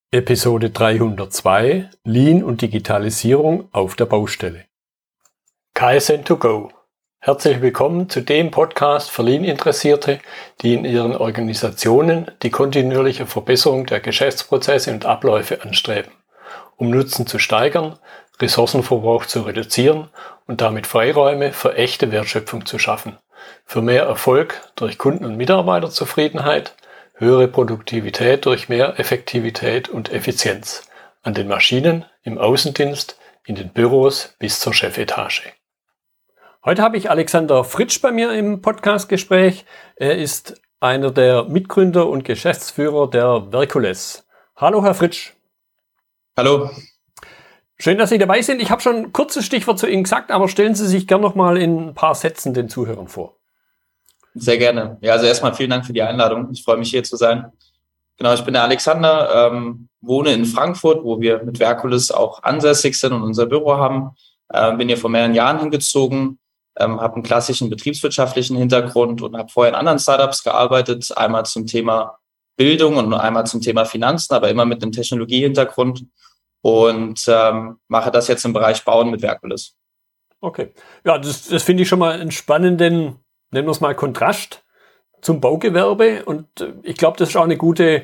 Episode 302 Lean und Digitalisierung auf der Baustelle. Kaizen2Go. Herzlich willkommen zu dem Podcast für Lean-Interessierte, die in ihren Organisationen die kontinuierliche Verbesserung der Geschäftsprozesse und Abläufe anstreben, um Nutzen zu steigern, Ressourcenverbrauch zu reduzieren und damit Freiräume für echte Wertschöpfung zu schaffen, für mehr Erfolg durch Kunden- und Mitarbeiterzufriedenheit, höhere Produktivität durch mehr Effektivität und Effizienz an den Maschinen, im Außendienst, in den Büros bis zur Chefetage. Heute habe ich Alexander Fritsch bei mir im Podcastgespräch. Er ist einer der Mitgründer und Geschäftsführer der Verkules. Hallo, Herr Fritsch. Hallo. Schön, dass Sie dabei sind. Ich habe schon ein kurzes Stichwort zu Ihnen gesagt, aber stellen Sie sich gerne noch mal in ein paar Sätzen den Zuhörern vor. Sehr gerne. Ja, also erstmal vielen Dank für die Einladung. Ich freue mich, hier zu sein. Genau, ich bin der Alexander, wohne in Frankfurt, wo wir mit Verkules auch ansässig sind und unser Büro haben. Bin hier vor mehreren Jahren hingezogen, habe einen klassischen betriebswirtschaftlichen Hintergrund und habe vorher in anderen Startups gearbeitet, einmal zum Thema Bildung und einmal zum Thema Finanzen, aber immer mit einem Technologiehintergrund und mache das jetzt im Bereich Bauen mit Verkules. Okay, ja, das finde ich schon mal einen spannenden, nennen wir es mal, Kontrast zum Baugewerbe. Und ich glaube, das ist auch eine gute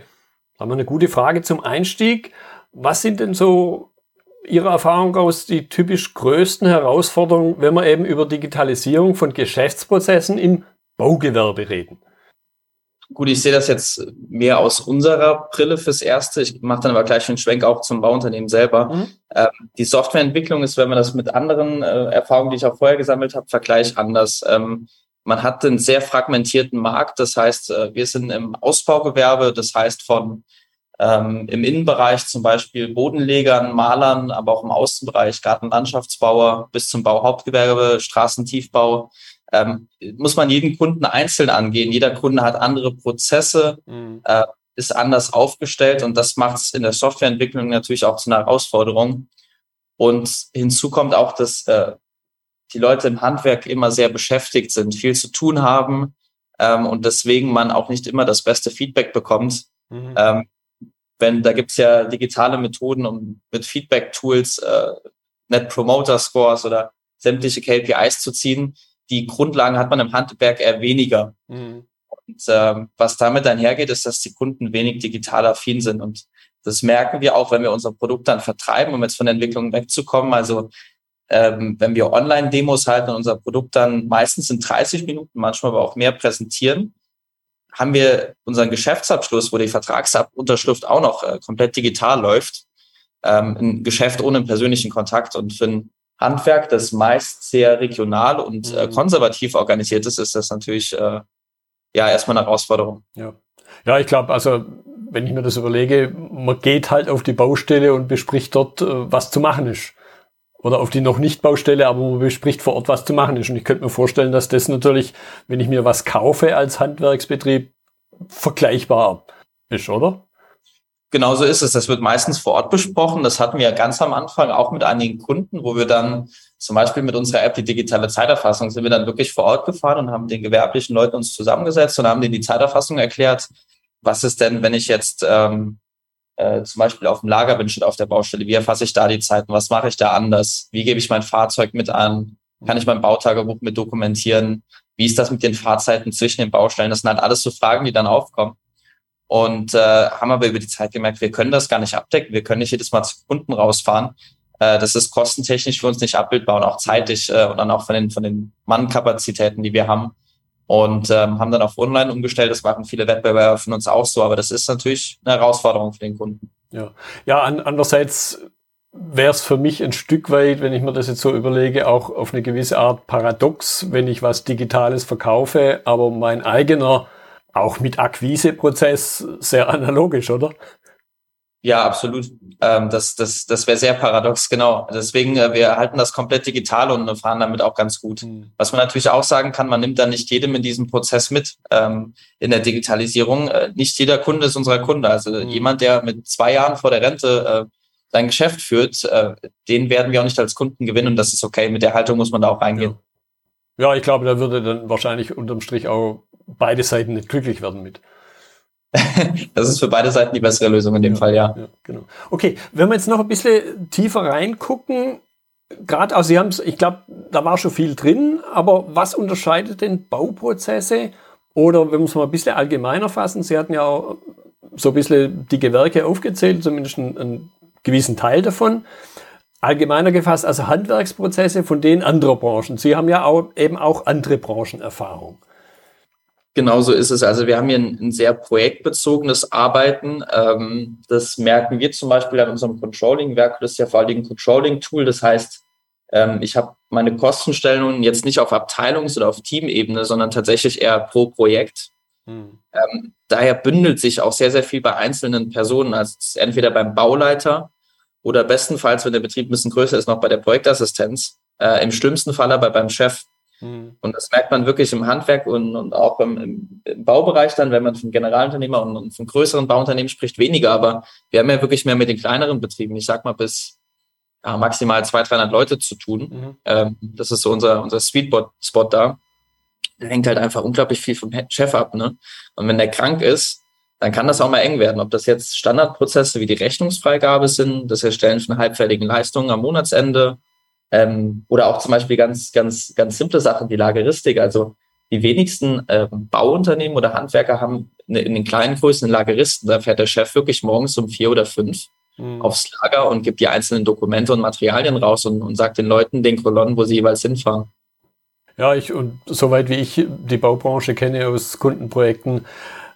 Frage zum Einstieg. Was sind denn so Ihrer Erfahrung aus die typisch größten Herausforderungen, wenn wir eben über Digitalisierung von Geschäftsprozessen im Baugewerbe reden? Gut, ich sehe das jetzt mehr aus unserer Brille fürs Erste. Ich mache dann aber gleich einen Schwenk auch zum Bauunternehmen selber. Die Softwareentwicklung ist, wenn man das mit anderen Erfahrungen, die ich auch vorher gesammelt habe, vergleicht anders. Man hat einen sehr fragmentierten Markt. Das heißt, wir sind im Ausbaugewerbe. Das heißt, von im Innenbereich zum Beispiel Bodenlegern, Malern, aber auch im Außenbereich Gartenlandschaftsbauer bis zum Bauhauptgewerbe, Straßentiefbau. Muss man jeden Kunden einzeln angehen. Jeder Kunde hat andere Prozesse, ist anders aufgestellt und das macht es in der Softwareentwicklung natürlich auch zu einer Herausforderung. Und hinzu kommt auch, dass die Leute im Handwerk immer sehr beschäftigt sind, viel zu tun haben und deswegen man auch nicht immer das beste Feedback bekommt. Da gibt's ja digitale Methoden, um mit Feedback-Tools Net Promoter Scores oder sämtliche KPIs zu ziehen. Die Grundlagen hat man im Handwerk eher weniger. Und was damit einhergeht, ist, dass die Kunden wenig digital affin sind. Und das merken wir auch, wenn wir unser Produkt dann vertreiben, um jetzt von der Entwicklung wegzukommen. Also wenn wir Online-Demos halten und unser Produkt dann meistens in 30 Minuten, manchmal aber auch mehr präsentieren, haben wir unseren Geschäftsabschluss, wo die Vertragsunterschrift auch noch komplett digital läuft, ein Geschäft ohne persönlichen Kontakt. Und für ein Handwerk, das meist sehr regional und konservativ organisiert ist, ist das natürlich erstmal eine Herausforderung. Ja, ich glaube, also wenn ich mir das überlege, man geht halt auf die Baustelle und bespricht dort, was zu machen ist. Oder auf die noch nicht Baustelle, aber man bespricht vor Ort, was zu machen ist. Und ich könnte mir vorstellen, dass das natürlich, wenn ich mir was kaufe als Handwerksbetrieb, vergleichbar ist, oder? Genau so ist es. Das wird meistens vor Ort besprochen. Das hatten wir ganz am Anfang auch mit einigen Kunden, wo wir dann zum Beispiel mit unserer App, die digitale Zeiterfassung, sind wir dann wirklich vor Ort gefahren und haben den gewerblichen Leuten uns zusammengesetzt und haben denen die Zeiterfassung erklärt. Was ist denn, wenn ich jetzt zum Beispiel auf dem Lager bin, steht auf der Baustelle, wie erfasse ich da die Zeiten, was mache ich da anders, wie gebe ich mein Fahrzeug mit an, kann ich mein Bautagebuch mit dokumentieren, wie ist das mit den Fahrzeiten zwischen den Baustellen, das sind halt alles so Fragen, die dann aufkommen und haben aber über die Zeit gemerkt, wir können das gar nicht abdecken, wir können nicht jedes Mal zu Kunden rausfahren, das ist kostentechnisch für uns nicht abbildbar und auch zeitlich und dann auch von den Mannkapazitäten, die wir haben. Und haben dann auf Online umgestellt. Das machen viele Wettbewerber von uns auch so, aber das ist natürlich eine Herausforderung für den Kunden. Ja, andererseits wäre es für mich ein Stück weit, wenn ich mir das jetzt so überlege, auch auf eine gewisse Art paradox, wenn ich was Digitales verkaufe, aber mein eigener, auch mit Akquiseprozess, sehr analogisch, oder? Ja, absolut. Das wäre sehr paradox, genau. Deswegen, wir halten das komplett digital und fahren damit auch ganz gut. Was man natürlich auch sagen kann, man nimmt da nicht jedem in diesem Prozess mit in der Digitalisierung. Nicht jeder Kunde ist unser Kunde. Also jemand, der mit 2 Jahren vor der Rente sein Geschäft führt, den werden wir auch nicht als Kunden gewinnen und das ist okay. Mit der Haltung muss man da auch reingehen. Ja, ich glaube, da würde dann wahrscheinlich unterm Strich auch beide Seiten nicht glücklich werden mit. Das ist für beide Seiten die bessere Lösung in dem Fall, ja. Ja, genau. Okay, wenn wir jetzt noch ein bisschen tiefer reingucken, gerade, also Sie haben es, ich glaube, da war schon viel drin, aber was unterscheidet denn Bauprozesse? Oder wenn wir es mal ein bisschen allgemeiner fassen, Sie hatten ja auch so ein bisschen die Gewerke aufgezählt, zumindest einen gewissen Teil davon. Allgemeiner gefasst, also Handwerksprozesse von denen anderer Branchen. Sie haben ja auch eben auch andere Branchenerfahrung. Genau so ist es. Also wir haben hier ein sehr projektbezogenes Arbeiten. Das merken wir zum Beispiel an unserem Controlling-Werk. Das ist ja vor allem ein Controlling-Tool. Das heißt, ich habe meine Kostenstellungen jetzt nicht auf Abteilungs- oder auf Teamebene, sondern tatsächlich eher pro Projekt. Daher bündelt sich auch sehr, sehr viel bei einzelnen Personen. Also entweder beim Bauleiter oder bestenfalls, wenn der Betrieb ein bisschen größer ist, noch bei der Projektassistenz. Im schlimmsten Fall aber beim Chef. Und das merkt man wirklich im Handwerk und auch im Baubereich dann, wenn man von Generalunternehmer und von größeren Bauunternehmen spricht, weniger. Aber wir haben ja wirklich mehr mit den kleineren Betrieben, ich sag mal bis maximal 200, 300 Leute zu tun. Das ist so unser Sweet Spot da. Da hängt halt einfach unglaublich viel vom Chef ab. Ne? Und wenn der krank ist, dann kann das auch mal eng werden. Ob das jetzt Standardprozesse wie die Rechnungsfreigabe sind, das Erstellen von halbfertigen Leistungen am Monatsende, oder auch zum Beispiel ganz, ganz, ganz simple Sachen, die Lageristik. Also die wenigsten Bauunternehmen oder Handwerker haben in den kleinen Größen einen Lageristen. Da fährt der Chef wirklich morgens um 4 oder 5 aufs Lager und gibt die einzelnen Dokumente und Materialien raus und sagt den Leuten, den Kolonnen, wo sie jeweils hinfahren. Ja, und soweit wie ich die Baubranche kenne aus Kundenprojekten,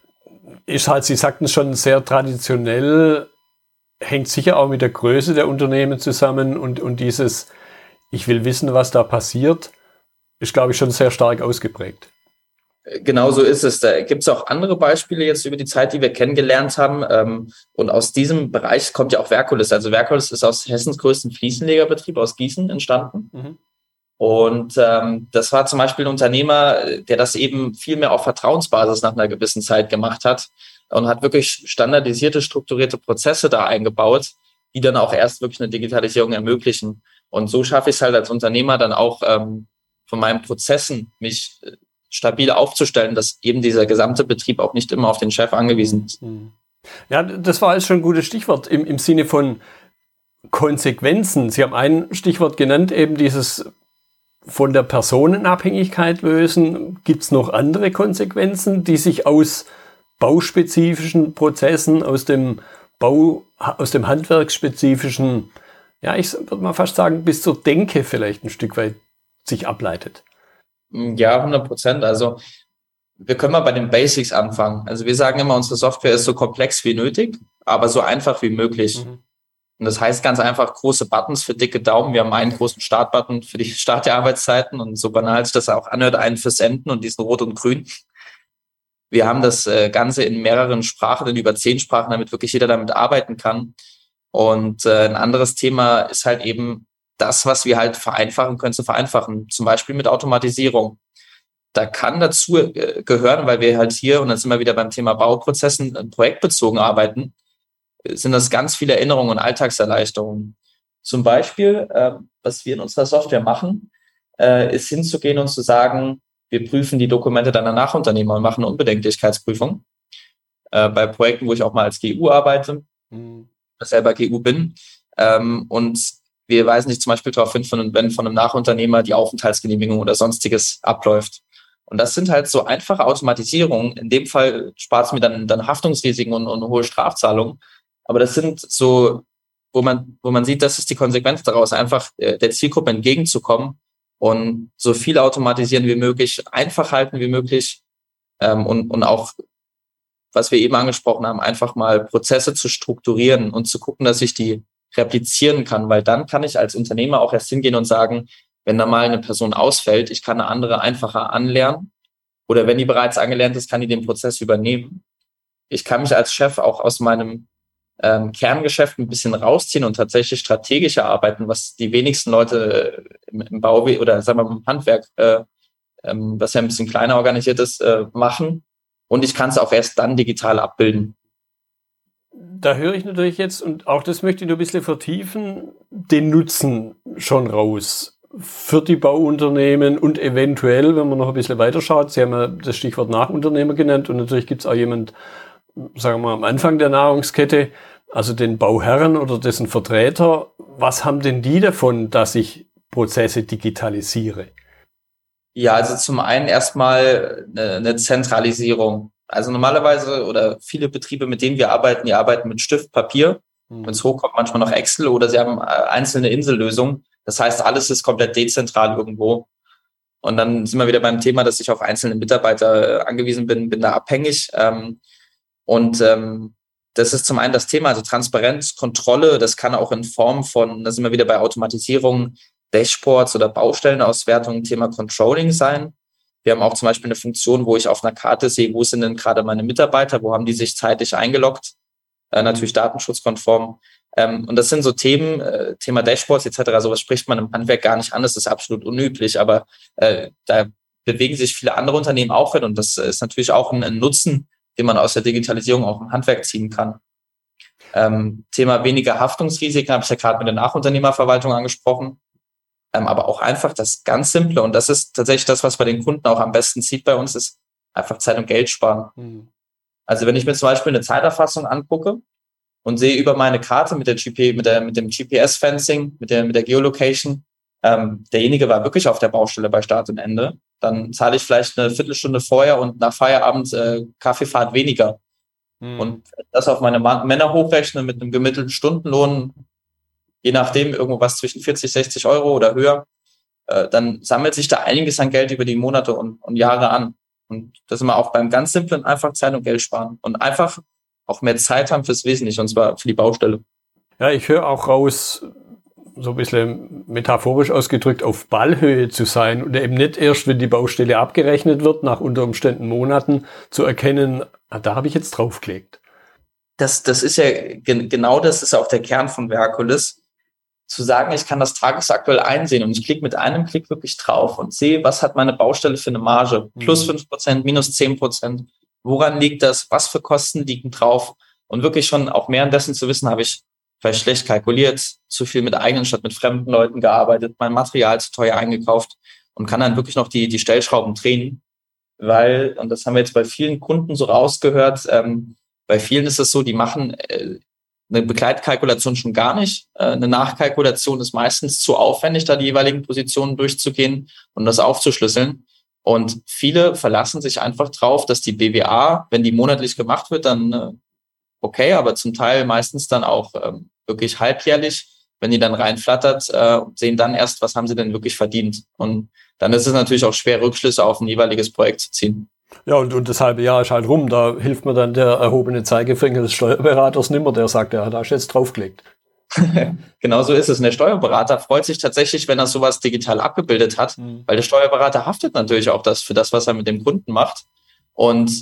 ist halt, Sie sagten es schon, sehr traditionell, hängt sicher auch mit der Größe der Unternehmen zusammen und dieses ich will wissen, was da passiert, ist, glaube ich, schon sehr stark ausgeprägt. Genau so ist es. Da gibt es auch andere Beispiele jetzt über die Zeit, die wir kennengelernt haben. Und aus diesem Bereich kommt ja auch Verkulis. Also Verkulis ist aus Hessens größten Fliesenlegerbetrieb aus Gießen entstanden. Und das war zum Beispiel ein Unternehmer, der das eben viel mehr auf Vertrauensbasis nach einer gewissen Zeit gemacht hat und hat wirklich standardisierte, strukturierte Prozesse da eingebaut, die dann auch erst wirklich eine Digitalisierung ermöglichen. Und so schaffe ich es halt als Unternehmer dann auch von meinen Prozessen mich stabil aufzustellen, dass eben dieser gesamte Betrieb auch nicht immer auf den Chef angewiesen ist. Ja, das war jetzt schon ein gutes Stichwort im Sinne von Konsequenzen. Sie haben ein Stichwort genannt, eben dieses von der Personenabhängigkeit lösen. Gibt es noch andere Konsequenzen, die sich aus bauspezifischen Prozessen, aus dem handwerksspezifischen, ja, ich würde mal fast sagen, bis zur Denke vielleicht ein Stück weit sich ableitet? Ja, 100%. Also wir können mal bei den Basics anfangen. Also wir sagen immer, unsere Software ist so komplex wie nötig, aber so einfach wie möglich. Und das heißt ganz einfach große Buttons für dicke Daumen. Wir haben einen großen Startbutton für die Start der Arbeitszeiten und so banal sich das auch anhört, einen fürs Enden und diesen Rot und Grün. Wir haben das Ganze in mehreren Sprachen, in über 10 Sprachen, damit wirklich jeder damit arbeiten kann. Und ein anderes Thema ist halt eben das, was wir halt vereinfachen können, zu vereinfachen. Zum Beispiel mit Automatisierung. Da kann dazu gehören, weil wir halt hier, und dann sind wir wieder beim Thema Bauprozessen, projektbezogen arbeiten, sind das ganz viele Erinnerungen und Alltagserleichterungen. Zum Beispiel, was wir in unserer Software machen, ist hinzugehen und zu sagen, wir prüfen die Dokumente deiner Nachunternehmer und machen eine Unbedenklichkeitsprüfung. Bei Projekten, wo ich auch mal als GU arbeite, selber GU bin. Und wir weisen nicht zum Beispiel darauf hin, wenn von einem Nachunternehmer die Aufenthaltsgenehmigung oder Sonstiges abläuft. Und das sind halt so einfache Automatisierungen. In dem Fall spart es mir dann Haftungsrisiken und hohe Strafzahlungen. Aber das sind so, wo man sieht, das ist die Konsequenz daraus, einfach der Zielgruppe entgegenzukommen und so viel automatisieren wie möglich, einfach halten wie möglich und auch, was wir eben angesprochen haben, einfach mal Prozesse zu strukturieren und zu gucken, dass ich die replizieren kann, weil dann kann ich als Unternehmer auch erst hingehen und sagen, wenn da mal eine Person ausfällt, ich kann eine andere einfacher anlernen oder wenn die bereits angelernt ist, kann die den Prozess übernehmen. Ich kann mich als Chef auch aus meinem Kerngeschäft ein bisschen rausziehen und tatsächlich strategischer arbeiten, was die wenigsten Leute im Bau oder sagen wir mal im Handwerk, was ja ein bisschen kleiner organisiert ist, machen. Und ich kann es auch erst dann digital abbilden. Da höre ich natürlich jetzt, und auch das möchte ich noch ein bisschen vertiefen, den Nutzen schon raus für die Bauunternehmen und eventuell, wenn man noch ein bisschen weiter schaut, Sie haben ja das Stichwort Nachunternehmer genannt und natürlich gibt es auch jemand sagen wir am Anfang der Nahrungskette, also den Bauherren oder dessen Vertreter, was haben denn die davon, dass ich Prozesse digitalisiere? Ja, also zum einen erstmal eine Zentralisierung. Also normalerweise oder viele Betriebe, mit denen wir arbeiten, die arbeiten mit Stift, Papier. Wenn es hochkommt, manchmal noch Excel oder sie haben einzelne Insellösungen. Das heißt, alles ist komplett dezentral irgendwo. Und dann sind wir wieder beim Thema, dass ich auf einzelne Mitarbeiter angewiesen bin da abhängig. Das ist zum einen das Thema, also Transparenz, Kontrolle. Das kann auch in Form von, da sind wir wieder bei Automatisierung, Dashboards oder Baustellenauswertung, Thema Controlling sein. Wir haben auch zum Beispiel eine Funktion, wo ich auf einer Karte sehe, wo sind denn gerade meine Mitarbeiter, wo haben die sich zeitlich eingeloggt, natürlich datenschutzkonform. Und das sind so Themen, Thema Dashboards etc., sowas spricht man im Handwerk gar nicht an, das ist absolut unüblich, aber da bewegen sich viele andere Unternehmen auch hin und das ist natürlich auch ein Nutzen, den man aus der Digitalisierung auch im Handwerk ziehen kann. Thema weniger Haftungsrisiken habe ich ja gerade mit der Nachunternehmerverwaltung angesprochen. Aber auch einfach das ganz Simple, und das ist tatsächlich das, was bei den Kunden auch am besten sieht bei uns, ist einfach Zeit und Geld sparen. Also wenn ich mir zum Beispiel eine Zeiterfassung angucke und sehe über meine Karte mit dem GPS-Fencing, mit der Geolocation, derjenige war wirklich auf der Baustelle bei Start und Ende, dann zahle ich vielleicht eine Viertelstunde vorher und nach Feierabend Kaffeefahrt weniger. Und das auf meine Männer hochrechne mit einem gemittelten Stundenlohn, je nachdem, irgendwas zwischen 40, 60 Euro oder höher, dann sammelt sich da einiges an Geld über die Monate und Jahre an. Und das sind wir auch beim ganz simplen einfach Zeit und Geld sparen und einfach auch mehr Zeit haben fürs Wesentliche, und zwar für die Baustelle. Ja, ich höre auch raus, so ein bisschen metaphorisch ausgedrückt, auf Ballhöhe zu sein und eben nicht erst, wenn die Baustelle abgerechnet wird, nach unter Umständen Monaten zu erkennen, da habe ich jetzt draufgelegt. Das ist ja genau das ist auch der Kern von Verkulis. Zu sagen, ich kann das tagesaktuell einsehen und ich klicke mit einem Klick wirklich drauf und sehe, was hat meine Baustelle für eine Marge? Plus 5%, minus 10%. Woran liegt das? Was für Kosten liegen drauf? Und wirklich schon auch mehr dessen zu wissen, habe ich vielleicht schlecht kalkuliert, zu viel mit eigenen statt mit fremden Leuten gearbeitet, mein Material zu teuer eingekauft und kann dann wirklich noch die Stellschrauben drehen. Weil, und das haben wir jetzt bei vielen Kunden so rausgehört, bei vielen ist es so, die machen eine Begleitkalkulation schon gar nicht. Eine Nachkalkulation ist meistens zu aufwendig, da die jeweiligen Positionen durchzugehen und das aufzuschlüsseln. Und viele verlassen sich einfach drauf, dass die BWA, wenn die monatlich gemacht wird, dann okay, aber zum Teil meistens dann auch wirklich halbjährlich, wenn die dann reinflattert, sehen dann erst, was haben sie denn wirklich verdient. Und dann ist es natürlich auch schwer, Rückschlüsse auf ein jeweiliges Projekt zu ziehen. Ja, und das halbe Jahr ist halt rum, da hilft mir dann der erhobene Zeigefinger des Steuerberaters nimmer, der sagt, ja, da hast du jetzt draufgelegt. Genau so ist es. Und der Steuerberater freut sich tatsächlich, wenn er sowas digital abgebildet hat, weil der Steuerberater haftet natürlich auch für das, was er mit dem Kunden macht. Und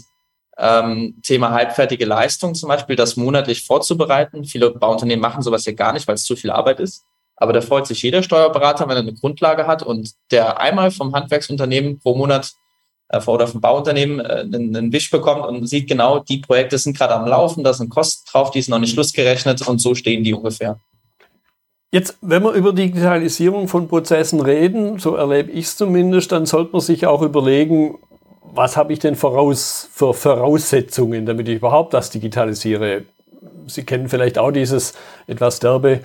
Thema halbfertige Leistung zum Beispiel, das monatlich vorzubereiten. Viele Bauunternehmen machen sowas ja gar nicht, weil es zu viel Arbeit ist. Aber da freut sich jeder Steuerberater, wenn er eine Grundlage hat und der einmal vom Handwerksunternehmen pro Monat oder vom Bauunternehmen einen Wisch bekommt und sieht genau, die Projekte sind gerade am Laufen, da sind Kosten drauf, die sind noch nicht schlussgerechnet und so stehen die ungefähr. Jetzt, wenn wir über Digitalisierung von Prozessen reden, so erlebe ich es zumindest, dann sollte man sich auch überlegen, was habe ich denn für Voraussetzungen, damit ich überhaupt das digitalisiere. Sie kennen vielleicht auch dieses etwas derbe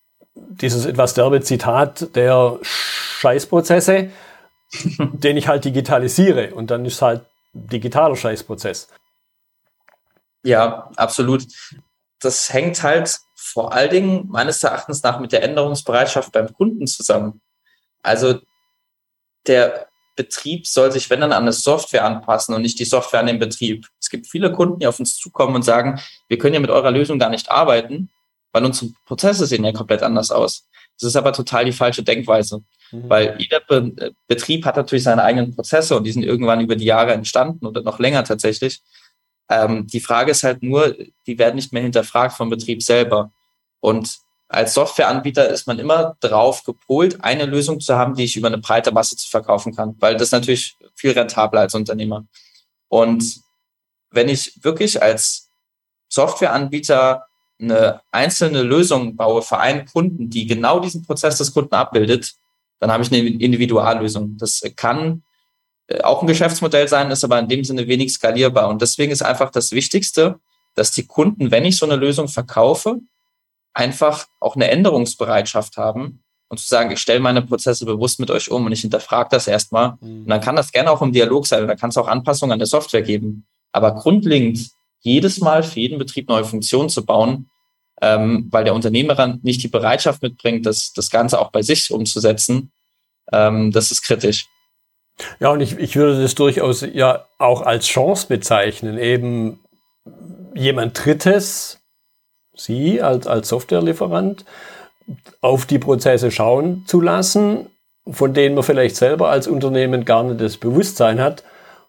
Zitat der Scheißprozesse, den ich halt digitalisiere und dann ist halt digitaler Scheißprozess. Ja, absolut. Das hängt halt vor allen Dingen meines Erachtens nach mit der Änderungsbereitschaft beim Kunden zusammen. Also der Betrieb soll sich, wenn dann, an eine Software anpassen und nicht die Software an den Betrieb. Es gibt viele Kunden, die auf uns zukommen und sagen, wir können ja mit eurer Lösung gar nicht arbeiten, weil unsere Prozesse sehen ja komplett anders aus. Das ist aber total die falsche Denkweise, weil jeder Betrieb hat natürlich seine eigenen Prozesse und die sind irgendwann über die Jahre entstanden oder noch länger tatsächlich. Die Frage ist halt nur, die werden nicht mehr hinterfragt vom Betrieb selber. Und als Softwareanbieter ist man immer drauf gepolt, eine Lösung zu haben, die ich über eine breite Masse zu verkaufen kann, weil das natürlich viel rentabler als Unternehmer. Und wenn ich wirklich als Softwareanbieter eine einzelne Lösung baue für einen Kunden, die genau diesen Prozess des Kunden abbildet, dann habe ich eine Individuallösung. Das kann auch ein Geschäftsmodell sein, ist aber in dem Sinne wenig skalierbar. Und deswegen ist einfach das Wichtigste, dass die Kunden, wenn ich so eine Lösung verkaufe, einfach auch eine Änderungsbereitschaft haben und zu sagen, ich stelle meine Prozesse bewusst mit euch um und ich hinterfrage das erstmal. Und dann kann das gerne auch im Dialog sein, oder kann es auch Anpassungen an der Software geben. Aber grundlegend jedes Mal für jeden Betrieb neue Funktionen zu bauen, weil der Unternehmer nicht die Bereitschaft mitbringt, das Ganze auch bei sich umzusetzen, das ist kritisch. Ja, und ich würde das durchaus ja auch als Chance bezeichnen, eben jemand Drittes, Sie als Softwarelieferant, auf die Prozesse schauen zu lassen, von denen man vielleicht selber als Unternehmen gar nicht das Bewusstsein hat.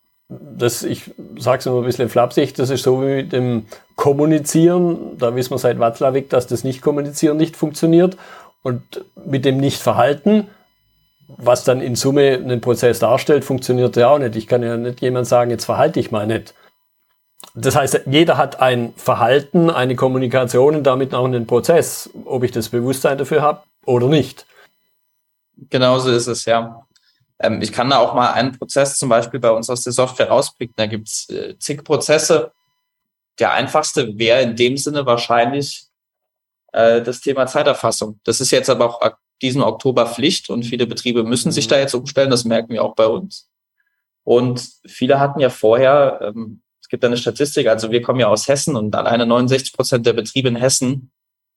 Ich sage es immer ein bisschen flapsig, das ist so wie mit dem Kommunizieren. Da wissen wir seit Watzlawick, dass das Nicht-Kommunizieren nicht funktioniert. Und mit dem Nicht-Verhalten, was dann in Summe einen Prozess darstellt, funktioniert ja auch nicht. Ich kann ja nicht jemand sagen, jetzt verhalte dich mal nicht. Das heißt, jeder hat ein Verhalten, eine Kommunikation und damit auch einen Prozess, ob ich das Bewusstsein dafür habe oder nicht. Genauso ist es, ja. Ich kann da auch mal einen Prozess zum Beispiel bei uns aus der Software rauspicken. Da gibt es zig Prozesse. Der einfachste wäre in dem Sinne wahrscheinlich das Thema Zeiterfassung. Das ist jetzt aber auch diesen Oktober Pflicht und viele Betriebe müssen sich da jetzt umstellen. Das merken wir auch bei uns. Und viele hatten ja vorher, es gibt eine Statistik, also wir kommen ja aus Hessen und alleine 69% der Betriebe in Hessen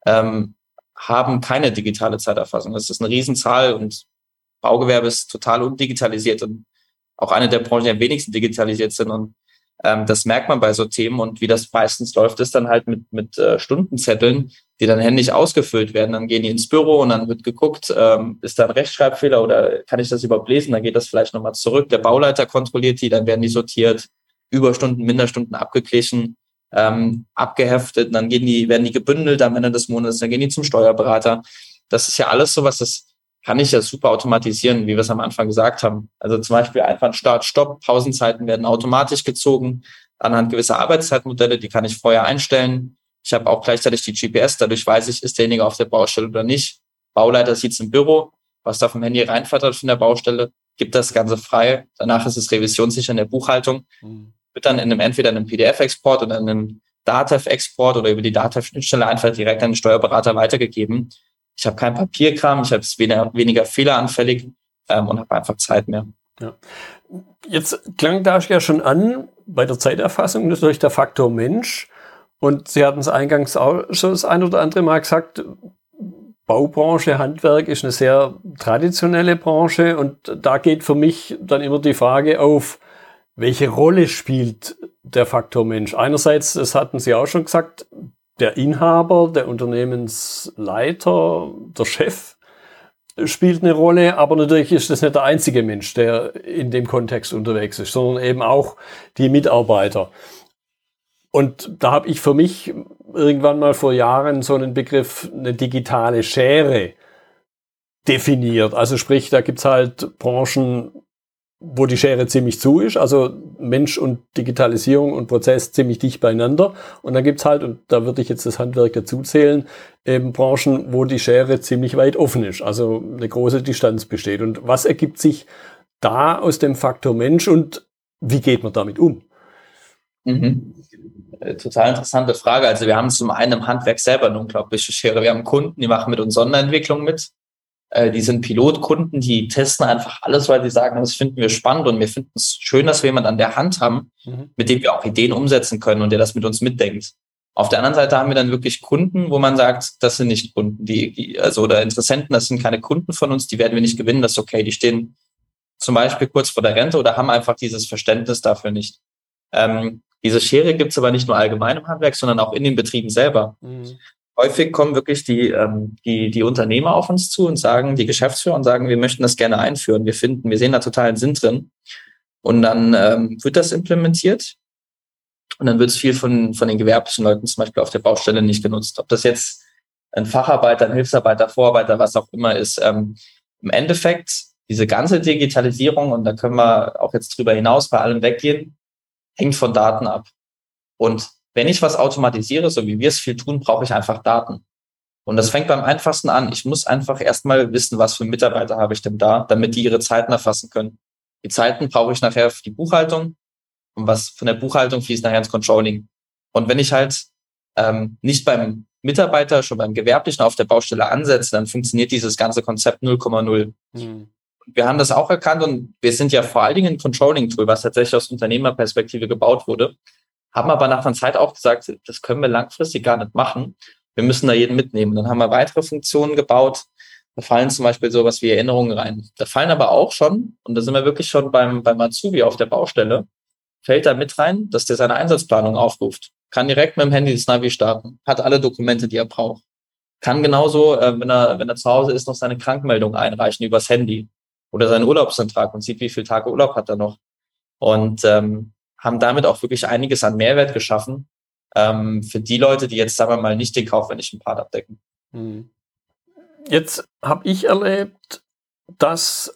haben keine digitale Zeiterfassung. Das ist eine Riesenzahl und Baugewerbe ist total undigitalisiert und auch eine der Branchen, die am wenigsten digitalisiert sind. Und das merkt man bei so Themen. Und wie das meistens läuft, ist dann halt mit Stundenzetteln, die dann händisch ausgefüllt werden. Dann gehen die ins Büro und dann wird geguckt, ist da ein Rechtschreibfehler oder kann ich das überhaupt lesen? Dann geht das vielleicht nochmal zurück. Der Bauleiter kontrolliert die, dann werden die sortiert, Überstunden, Minderstunden abgeglichen, abgeheftet. Und dann werden die gebündelt am Ende des Monats, dann gehen die zum Steuerberater. Das ist ja alles sowas, das kann ich ja super automatisieren, wie wir es am Anfang gesagt haben. Also zum Beispiel einfach ein Start, Stopp, Pausenzeiten werden automatisch gezogen anhand gewisser Arbeitszeitmodelle, die kann ich vorher einstellen. Ich habe auch gleichzeitig die GPS, dadurch weiß ich, ist derjenige auf der Baustelle oder nicht. Bauleiter sieht es im Büro, was da vom Handy reinflattert von der Baustelle, gibt das Ganze frei. Danach ist es revisionssicher in der Buchhaltung. Wird dann entweder in einem PDF-Export oder in einem Datev-Export oder über die Datev-Schnittstelle einfach direkt an den Steuerberater weitergegeben. Ich habe keinen Papierkram, ich habe es weniger fehleranfällig und habe einfach Zeit mehr. Ja. Jetzt klang da ja schon an, bei der Zeiterfassung natürlich der Faktor Mensch. Und Sie hatten es eingangs auch schon das ein oder andere Mal gesagt, Baubranche, Handwerk ist eine sehr traditionelle Branche. Und da geht für mich dann immer die Frage auf, welche Rolle spielt der Faktor Mensch? Einerseits, das hatten Sie auch schon gesagt, der Inhaber, der Unternehmensleiter, der Chef spielt eine Rolle, aber natürlich ist das nicht der einzige Mensch, der in dem Kontext unterwegs ist, sondern eben auch die Mitarbeiter. Und da habe ich für mich irgendwann mal vor Jahren so einen Begriff, eine digitale Schere definiert. Also sprich, da gibt's halt Branchen, wo die Schere ziemlich zu ist, also Mensch und Digitalisierung und Prozess ziemlich dicht beieinander. Und dann gibt's halt, und da würde ich jetzt das Handwerk dazu zählen, eben Branchen, wo die Schere ziemlich weit offen ist, also eine große Distanz besteht. Und was ergibt sich da aus dem Faktor Mensch und wie geht man damit um? Total interessante Frage. Also wir haben zum einen im Handwerk selber eine unglaubliche Schere. Wir haben Kunden, die machen mit uns Sonderentwicklung mit. Die sind Pilotkunden, die testen einfach alles, weil sie sagen, das finden wir spannend und wir finden es schön, dass wir jemanden an der Hand haben, mit dem wir auch Ideen umsetzen können und der das mit uns mitdenkt. Auf der anderen Seite haben wir dann wirklich Kunden, wo man sagt, das sind nicht Kunden, oder Interessenten, das sind keine Kunden von uns, die werden wir nicht gewinnen, das ist okay. Die stehen zum Beispiel kurz vor der Rente oder haben einfach dieses Verständnis dafür nicht. Diese Schere gibt es aber nicht nur allgemein im Handwerk, sondern auch in den Betrieben selber. Häufig kommen wirklich die Unternehmer auf uns zu und sagen, die Geschäftsführer und sagen, wir möchten das gerne einführen. Wir sehen da totalen Sinn drin. Und dann wird das implementiert. Und dann wird es viel von den gewerblichen Leuten zum Beispiel auf der Baustelle nicht genutzt. Ob das jetzt ein Facharbeiter, ein Hilfsarbeiter, Vorarbeiter, was auch immer ist. Im Endeffekt, diese ganze Digitalisierung, und da können wir auch jetzt drüber hinaus bei allem weggehen, hängt von Daten ab. Und wenn ich was automatisiere, so wie wir es viel tun, brauche ich einfach Daten. Und das fängt beim Einfachsten an. Ich muss einfach erstmal wissen, was für Mitarbeiter habe ich denn da, damit die ihre Zeiten erfassen können. Die Zeiten brauche ich nachher für die Buchhaltung und was von der Buchhaltung fließt nachher ins Controlling. Und wenn ich halt nicht beim Mitarbeiter, schon beim Gewerblichen auf der Baustelle ansetze, dann funktioniert dieses ganze Konzept 0,0. Wir haben das auch erkannt und wir sind ja vor allen Dingen ein Controlling-Tool, was tatsächlich aus Unternehmerperspektive gebaut wurde, haben aber nach einer Zeit auch gesagt, das können wir langfristig gar nicht machen. Wir müssen da jeden mitnehmen. Dann haben wir weitere Funktionen gebaut. Da fallen zum Beispiel sowas wie Erinnerungen rein. Da fallen aber auch schon, und da sind wir wirklich schon beim Azubi auf der Baustelle, fällt da mit rein, dass der seine Einsatzplanung aufruft. Kann direkt mit dem Handy das Navi starten, hat alle Dokumente, die er braucht. Kann genauso, wenn er zu Hause ist, noch seine Krankmeldung einreichen übers Handy oder seinen Urlaubsantrag und sieht, wie viele Tage Urlaub hat er noch. Und haben damit auch wirklich einiges an Mehrwert geschaffen für die Leute, die jetzt, sagen wir mal, nicht den kaufmännischen Part abdecken. Jetzt habe ich erlebt, dass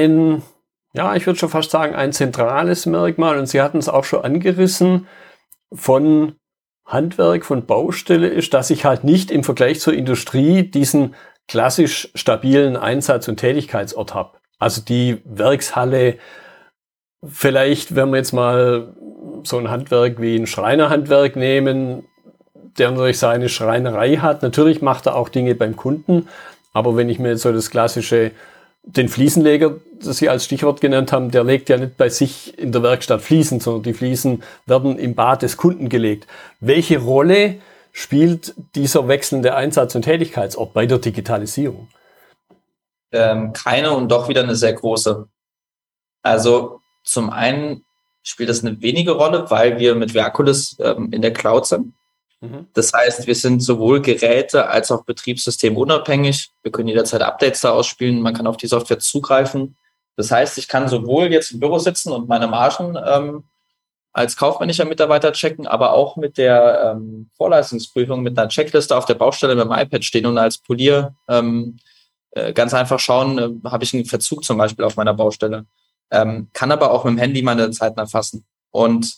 ich würde schon fast sagen, ein zentrales Merkmal, und Sie hatten es auch schon angerissen, von Handwerk, von Baustelle ist, dass ich halt nicht im Vergleich zur Industrie diesen klassisch stabilen Einsatz- und Tätigkeitsort habe. Also die Werkshalle, vielleicht, wenn wir jetzt mal so ein Handwerk wie ein Schreinerhandwerk nehmen, der natürlich seine Schreinerei hat. Natürlich macht er auch Dinge beim Kunden, aber wenn ich mir jetzt so das klassische, den Fliesenleger, das Sie als Stichwort genannt haben, der legt ja nicht bei sich in der Werkstatt Fliesen, sondern die Fliesen werden im Bad des Kunden gelegt. Welche Rolle spielt dieser wechselnde Einsatz- und Tätigkeitsort bei der Digitalisierung? Keine und doch wieder eine sehr große. Also zum einen spielt das eine wenige Rolle, weil wir mit Verkulis in der Cloud sind. Das heißt, wir sind sowohl Geräte als auch Betriebssystem unabhängig. Wir können jederzeit Updates da ausspielen. Man kann auf die Software zugreifen. Das heißt, ich kann sowohl jetzt im Büro sitzen und meine Margen als kaufmännischer Mitarbeiter checken, aber auch mit der Vorleistungsprüfung mit einer Checkliste auf der Baustelle mit dem iPad stehen und als Polier ganz einfach schauen, habe ich einen Verzug zum Beispiel auf meiner Baustelle. Kann aber auch mit dem Handy meine Zeiten erfassen. Und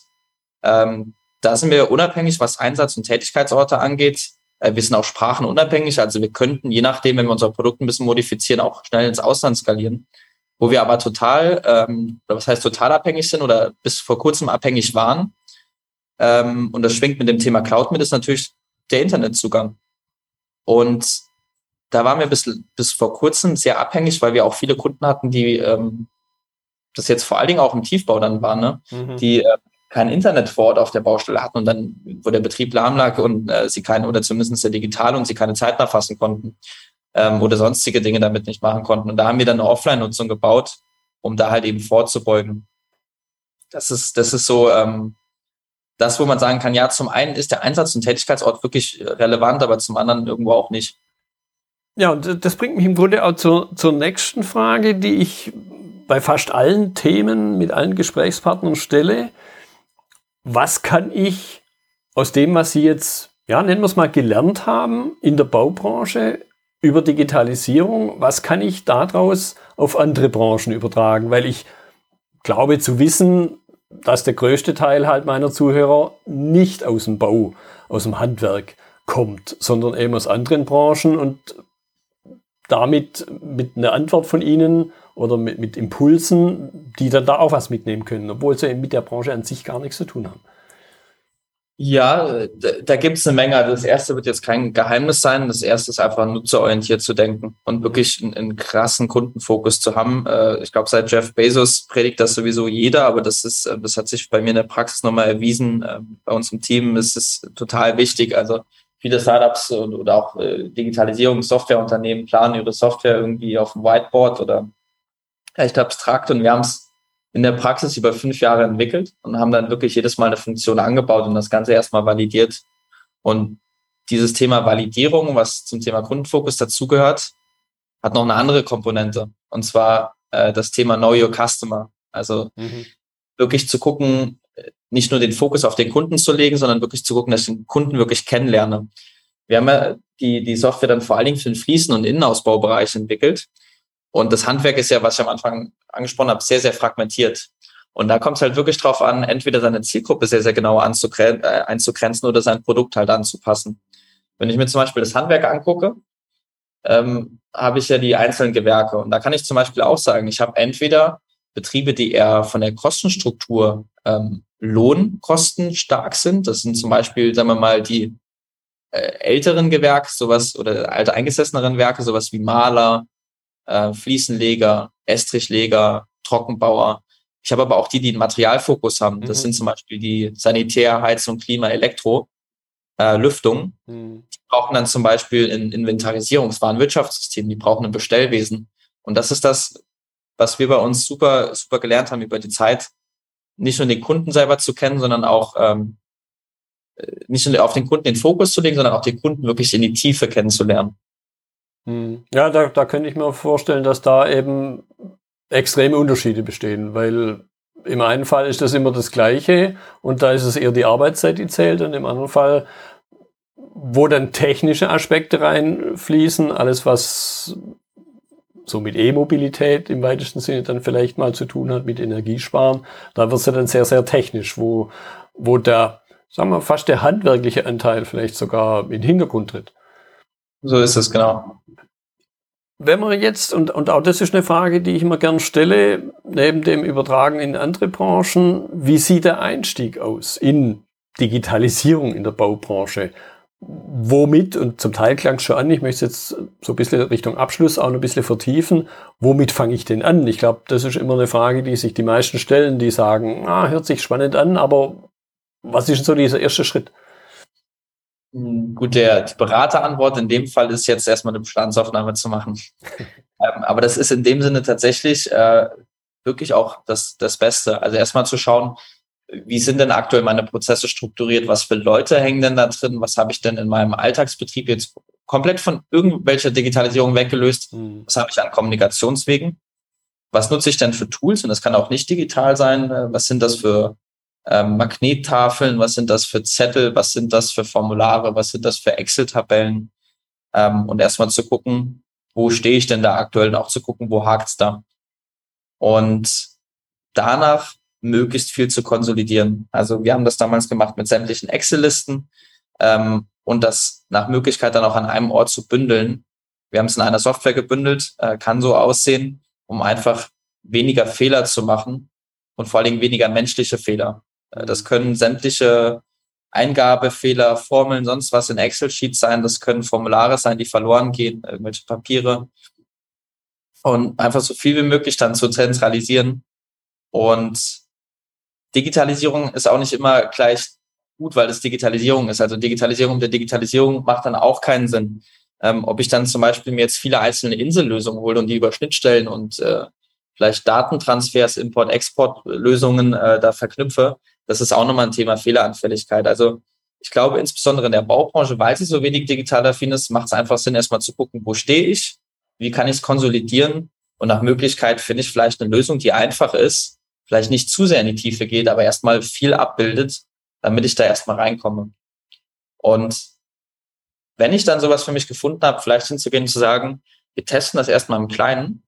da sind wir unabhängig, was Einsatz- und Tätigkeitsorte angeht. Wir sind auch sprachenunabhängig. Also wir könnten, je nachdem, wenn wir unser Produkt ein bisschen modifizieren, auch schnell ins Ausland skalieren. Wo wir aber total abhängig sind oder bis vor kurzem abhängig waren. Und das schwingt mit dem Thema Cloud mit, ist natürlich der Internetzugang. Und da waren wir bis vor kurzem sehr abhängig, weil wir auch viele Kunden hatten, die das jetzt vor allen Dingen auch im Tiefbau dann waren, ne? Die kein Internet vor Ort auf der Baustelle hatten und dann, wo der Betrieb lahm lag und sie keine, oder zumindest der Digital und sie keine Zeiten erfassen konnten oder sonstige Dinge damit nicht machen konnten. Und da haben wir dann eine Offline-Nutzung gebaut, um da halt eben vorzubeugen. Das ist so das, wo man sagen kann, ja, zum einen ist der Einsatz- und Tätigkeitsort wirklich relevant, aber zum anderen irgendwo auch nicht. Ja, und das bringt mich im Grunde auch zur nächsten Frage, die ich bei fast allen Themen mit allen Gesprächspartnern stelle. Was kann ich aus dem, was Sie jetzt, nennen wir es mal, gelernt haben in der Baubranche über Digitalisierung, was kann ich daraus auf andere Branchen übertragen? Weil ich glaube zu wissen, dass der größte Teil halt meiner Zuhörer nicht aus dem Bau, aus dem Handwerk kommt, sondern eben aus anderen Branchen und damit mit einer Antwort von Ihnen oder mit Impulsen, die dann da auch was mitnehmen können, obwohl sie eben mit der Branche an sich gar nichts zu tun haben. Ja, da gibt es eine Menge. Also das erste wird jetzt kein Geheimnis sein. Das erste ist einfach nutzerorientiert zu denken und wirklich einen krassen Kundenfokus zu haben. Ich glaube, seit Jeff Bezos predigt das sowieso jeder, aber das hat sich bei mir in der Praxis nochmal erwiesen. Bei uns im Team ist es total wichtig. Also viele Startups oder auch Digitalisierungs-Softwareunternehmen planen ihre Software irgendwie auf dem Whiteboard oder echt abstrakt, und wir haben es in der Praxis über 5 Jahre entwickelt und haben dann wirklich jedes Mal eine Funktion angebaut und das Ganze erstmal validiert. Und dieses Thema Validierung, was zum Thema Kundenfokus dazugehört, hat noch eine andere Komponente, und zwar das Thema Know Your Customer. Also wirklich zu gucken, nicht nur den Fokus auf den Kunden zu legen, sondern wirklich zu gucken, dass ich den Kunden wirklich kennenlerne. Wir haben ja die Software dann vor allen Dingen für den Fliesen- und Innenausbaubereich entwickelt. Und das Handwerk ist ja, was ich am Anfang angesprochen habe, sehr, sehr fragmentiert. Und da kommt es halt wirklich drauf an, entweder seine Zielgruppe sehr, sehr genau einzugrenzen oder sein Produkt halt anzupassen. Wenn ich mir zum Beispiel das Handwerk angucke, habe ich ja die einzelnen Gewerke. Und da kann ich zum Beispiel auch sagen, ich habe entweder Betriebe, die eher von der Kostenstruktur Lohnkosten stark sind. Das sind zum Beispiel, sagen wir mal, die älteren Gewerke, sowas oder alte eingesesseneren Werke, sowas wie Maler, Fliesenleger, Estrichleger, Trockenbauer. Ich habe aber auch die einen Materialfokus haben. Das sind zum Beispiel die Sanitär, Heizung, Klima, Elektro, Lüftung. Die brauchen dann zum Beispiel ein Inventarisierungswarenwirtschaftssystem, die brauchen ein Bestellwesen. Und das ist das, was wir bei uns super, super gelernt haben über die Zeit, nicht nur den Kunden selber zu kennen, sondern auch nicht nur auf den Kunden den Fokus zu legen, sondern auch den Kunden wirklich in die Tiefe kennenzulernen. Ja, da könnte ich mir vorstellen, dass da eben extreme Unterschiede bestehen, weil im einen Fall ist das immer das Gleiche und da ist es eher die Arbeitszeit, die zählt, und im anderen Fall, wo dann technische Aspekte reinfließen, alles was so mit E-Mobilität im weitesten Sinne dann vielleicht mal zu tun hat, mit Energiesparen, da wird es ja dann sehr, sehr technisch, wo der, sagen wir, fast der handwerkliche Anteil vielleicht sogar in den Hintergrund tritt. So ist es, genau. Wenn man jetzt, und auch das ist eine Frage, die ich immer gern stelle, neben dem Übertragen in andere Branchen, wie sieht der Einstieg aus in Digitalisierung in der Baubranche? Womit, und zum Teil klang es schon an, ich möchte es jetzt so ein bisschen Richtung Abschluss auch noch ein bisschen vertiefen, womit fange ich denn an? Ich glaube, das ist immer eine Frage, die sich die meisten stellen, die sagen, hört sich spannend an, aber was ist denn so dieser erste Schritt? Gut, die Beraterantwort in dem Fall ist jetzt erstmal eine Bestandsaufnahme zu machen. Aber das ist in dem Sinne tatsächlich wirklich auch das Beste. Also erstmal zu schauen, wie sind denn aktuell meine Prozesse strukturiert? Was für Leute hängen denn da drin? Was habe ich denn in meinem Alltagsbetrieb jetzt komplett von irgendwelcher Digitalisierung weggelöst? Was habe ich an Kommunikationswegen? Was nutze ich denn für Tools? Und das kann auch nicht digital sein. Was sind das für Magnettafeln? Was sind das für Zettel? Was sind das für Formulare? Was sind das für Excel-Tabellen? Und erstmal zu gucken, wo stehe ich denn da aktuell? Und auch zu gucken, wo hakt's da? Und danach möglichst viel zu konsolidieren. Also wir haben das damals gemacht mit sämtlichen Excel-Listen und das nach Möglichkeit dann auch an einem Ort zu bündeln. Wir haben es in einer Software gebündelt, kann so aussehen, um einfach weniger Fehler zu machen und vor allen Dingen weniger menschliche Fehler. Das können sämtliche Eingabefehler, Formeln, sonst was in Excel-Sheets sein. Das können Formulare sein, die verloren gehen, irgendwelche Papiere. Und einfach so viel wie möglich dann zu zentralisieren. Und Digitalisierung ist auch nicht immer gleich gut, weil es Digitalisierung ist. Also Digitalisierung der Digitalisierung macht dann auch keinen Sinn. Ob ich dann zum Beispiel mir jetzt viele einzelne Insellösungen hole und die über Schnittstellen und vielleicht Datentransfers, Import-Export-Lösungen da verknüpfe, das ist auch nochmal ein Thema Fehleranfälligkeit. Also ich glaube, insbesondere in der Baubranche, weil sie so wenig digital affin ist, macht es einfach Sinn, erstmal zu gucken, wo stehe ich, wie kann ich es konsolidieren und nach Möglichkeit finde ich vielleicht eine Lösung, die einfach ist, vielleicht nicht zu sehr in die Tiefe geht, aber erstmal viel abbildet, damit ich da erstmal reinkomme. Und wenn ich dann sowas für mich gefunden habe, vielleicht hinzugehen und zu sagen, wir testen das erstmal im Kleinen,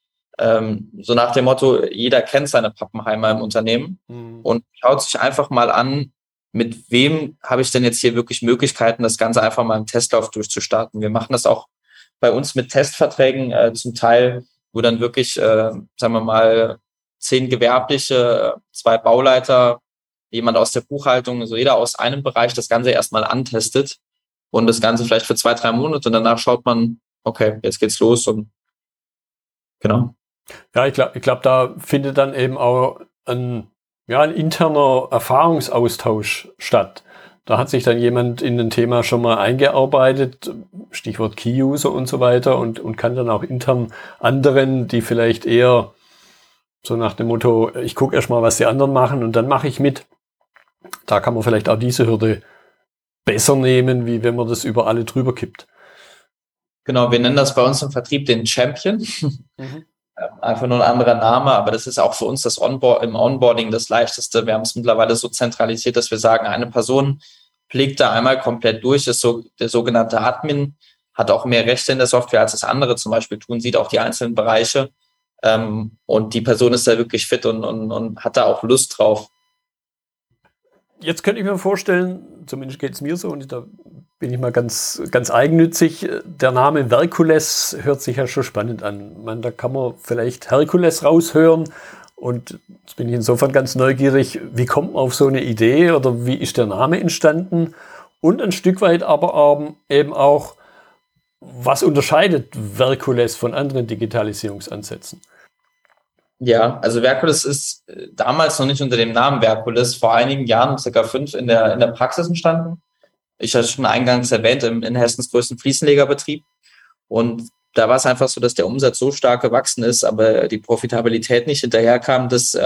so nach dem Motto, jeder kennt seine Pappenheimer im Unternehmen und schaut sich einfach mal an, mit wem habe ich denn jetzt hier wirklich Möglichkeiten, das Ganze einfach mal im Testlauf durchzustarten. Wir machen das auch bei uns mit Testverträgen zum Teil, wo dann wirklich, sagen wir mal, 10 Gewerbliche, 2 Bauleiter, jemand aus der Buchhaltung, also jeder aus einem Bereich das Ganze erstmal antestet und das Ganze vielleicht für 2-3 Monate und danach schaut man, okay, jetzt geht's los und genau. Ja, ich glaube, da findet dann eben auch ein interner Erfahrungsaustausch statt. Da hat sich dann jemand in ein Thema schon mal eingearbeitet, Stichwort Key-User und so weiter, und kann dann auch intern anderen, die vielleicht eher so nach dem Motto, ich gucke erst mal, was die anderen machen und dann mache ich mit. Da kann man vielleicht auch diese Hürde besser nehmen, wie wenn man das über alle drüber kippt. Genau, wir nennen das bei uns im Vertrieb den Champion. Einfach nur ein anderer Name, aber das ist auch für uns im Onboarding das Leichteste. Wir haben es mittlerweile so zentralisiert, dass wir sagen, eine Person pflegt da einmal komplett durch, ist so der sogenannte Admin, hat auch mehr Rechte in der Software, als das andere zum Beispiel tun, sieht auch die einzelnen Bereiche und die Person ist da wirklich fit und hat da auch Lust drauf. Jetzt könnte ich mir vorstellen, zumindest geht es mir so, und da bin ich mal ganz, ganz eigennützig, der Name Verkules hört sich ja schon spannend an. Da kann man vielleicht Herkules raushören Und jetzt bin ich insofern ganz neugierig, wie kommt man auf so eine Idee oder wie ist der Name entstanden? Und ein Stück weit aber eben auch, was unterscheidet Verkules von anderen Digitalisierungsansätzen? Ja, also Verkules ist damals noch nicht unter dem Namen Verkules, vor einigen Jahren, circa 5, in der Praxis entstanden. Ich hatte schon eingangs erwähnt, in Hessens größten Fliesenlegerbetrieb. Und da war es einfach so, dass der Umsatz so stark gewachsen ist, aber die Profitabilität nicht hinterherkam, dass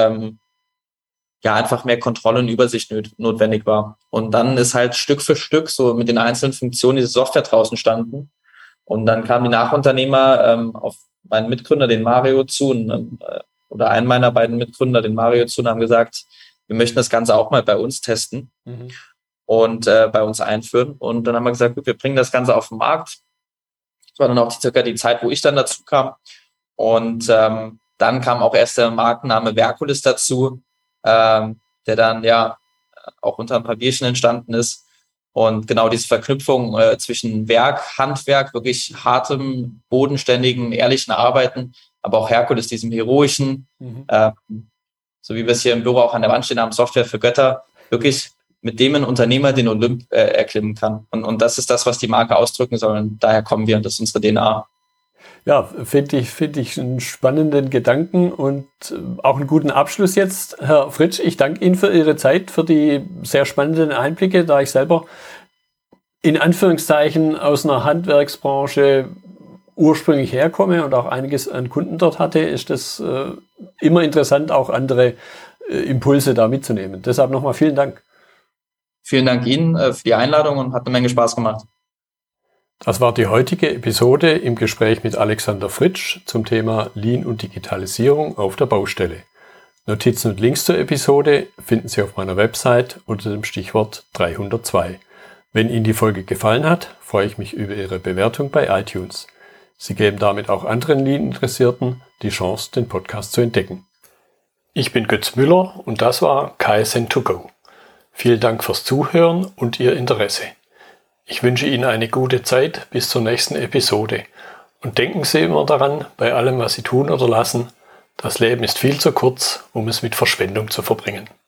einfach mehr Kontrolle und Übersicht notwendig war. Und dann ist halt Stück für Stück so mit den einzelnen Funktionen diese Software draußen standen. Und dann kamen die Nachunternehmer auf meinen Mitgründer, den Mario, zu, oder einen meiner beiden Mitgründer, den Mario, zu, und haben gesagt, wir möchten das Ganze auch mal bei uns testen und bei uns einführen. Und dann haben wir gesagt, gut, wir bringen das Ganze auf den Markt. Das war dann auch circa die Zeit, wo ich dann dazu kam. Und dann kam auch erst der Markenname Verkules dazu, der dann auch unter ein paar Bierchen entstanden ist. Und genau diese Verknüpfung zwischen Werk, Handwerk, wirklich hartem, bodenständigen, ehrlichen Arbeiten, aber auch Herkules, diesem heroischen, so wie wir es hier im Büro auch an der Wand stehen haben, Software für Götter, wirklich mit dem ein Unternehmer den Olymp erklimmen kann. Und das ist das, was die Marke ausdrücken soll. Und daher kommen wir, und das ist unsere DNA. Ja, finde ich einen spannenden Gedanken und auch einen guten Abschluss jetzt. Herr Fritsch, ich danke Ihnen für Ihre Zeit, für die sehr spannenden Einblicke, da ich selber in Anführungszeichen aus einer Handwerksbranche ursprünglich herkomme und auch einiges an Kunden dort hatte, ist das immer interessant, auch andere Impulse da mitzunehmen. Deshalb nochmal vielen Dank. Vielen Dank Ihnen für die Einladung und hat eine Menge Spaß gemacht. Das war die heutige Episode im Gespräch mit Alexander Fritsch zum Thema Lean und Digitalisierung auf der Baustelle. Notizen und Links zur Episode finden Sie auf meiner Website unter dem Stichwort 302. Wenn Ihnen die Folge gefallen hat, freue ich mich über Ihre Bewertung bei iTunes. Sie geben damit auch anderen Lean-Interessierten die Chance, den Podcast zu entdecken. Ich bin Götz Müller und das war KSN2Go. Vielen Dank fürs Zuhören und Ihr Interesse. Ich wünsche Ihnen eine gute Zeit bis zur nächsten Episode. Und denken Sie immer daran, bei allem, was Sie tun oder lassen, das Leben ist viel zu kurz, um es mit Verschwendung zu verbringen.